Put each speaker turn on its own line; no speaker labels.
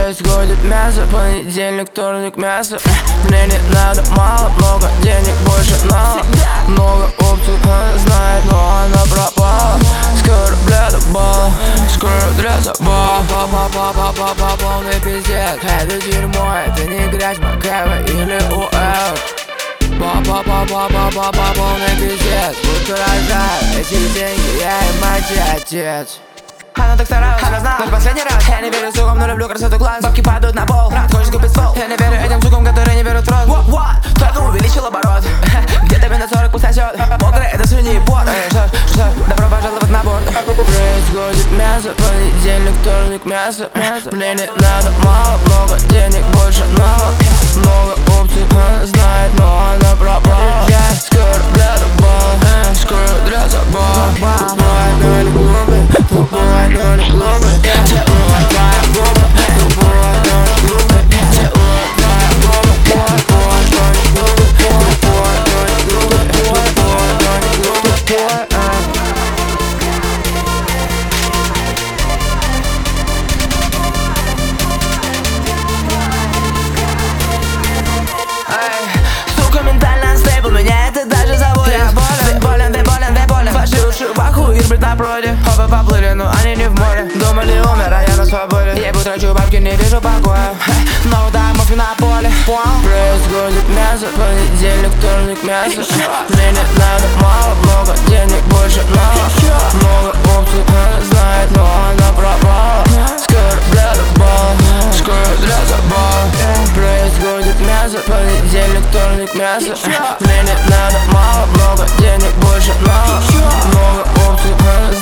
Происходит мясо, понедельник, вторник, мясо. Мне не надо мало, много денег, больше надо. Много опций, она знает, но она пропала. Скоро для забава, скоро для забава. Папа, полный пиздец. Это дерьмо, это не грязь, Макаева или УФ. Папа, полный пиздец. Будто рожаю эти деньги, я и мать и отец. Она так старалась, она знала, наш последний раз. Я не верю сукам, но люблю красоту глаз. Бабки падают на пол, хочешь купить стол. Я не верю этим сукам, которые не берут рот. Только увеличил оборот. Где-то минус 40 пусть сосет. Мокрый, это свиньи и пот. Что? Добро пожаловать на борт. Происходит мясо, понедельник, вторник, мясо. Мне не надо мало, много денег, больше надо. Много опций, она знает, но она пропала. Скоро для забава, скоро для забава. Тупая, но не глупый, тупая, но не глупый. Целуя твоя губа, тупая, но не глупый. Целуя твоя губа, тупая, но не глупый. Тупая, но не глупый, тупая, но не глупый. Сука, ментально стейбл, меня это даже заводит. Я болен, ты болен. Ваши уши в аху, их бред напротив. Оба поплыли, но они не в море. Думали, умер, а я на свободе. Ебу, трачу бабки, не вижу покоя. Много таймов на поле. Происходит мясо, понедельник, вторник, мясо. Мне не надо мало, много денег, больше надо. Много опций, она знает, но она пропала. Скоро для забава, скоро для забава. Происходит мясо, понедельник, вторник, мясо. Мне не надо мало, много денег, больше надо. Много опций, она